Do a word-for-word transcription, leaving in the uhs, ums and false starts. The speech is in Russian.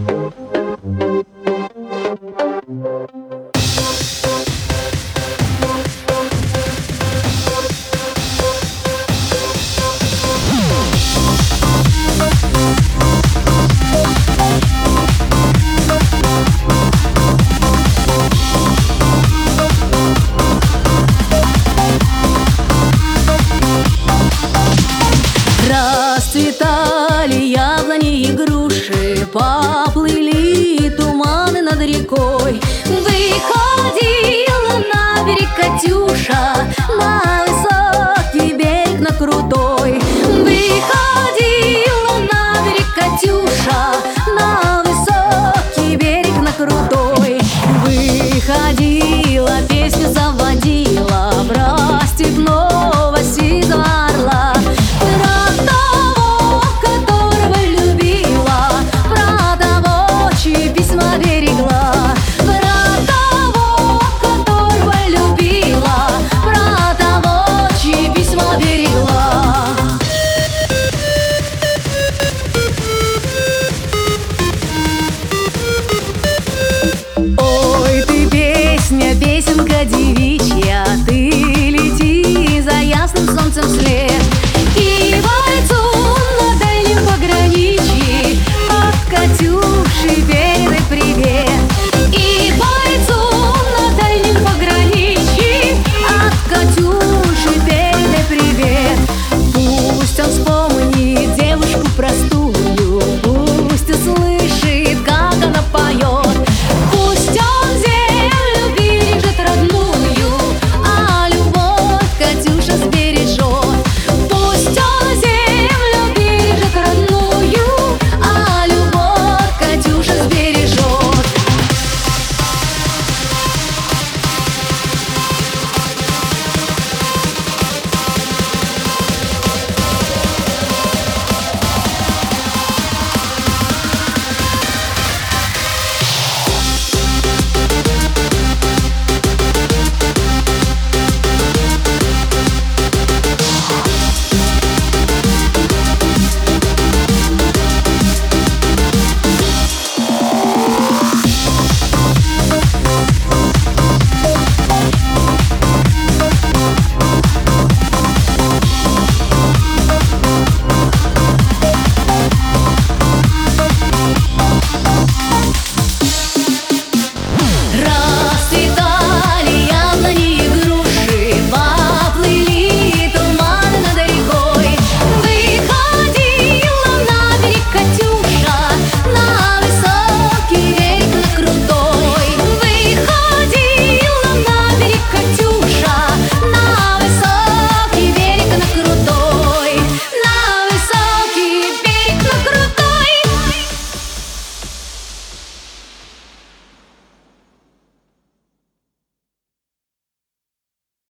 Расцветали яблони и груши, поплыли туманы над рекой. Выходила на берег Катюша, на высокий берег, на крутой. Выходила на берег Катюша, на высокий берег, на крутой. Выходила, песню заводила про степного сизого орла. Песенка девичья, ты лети за ясным солнцем вслед, и бойцу на дальнем пограничье от Катюши передай привет.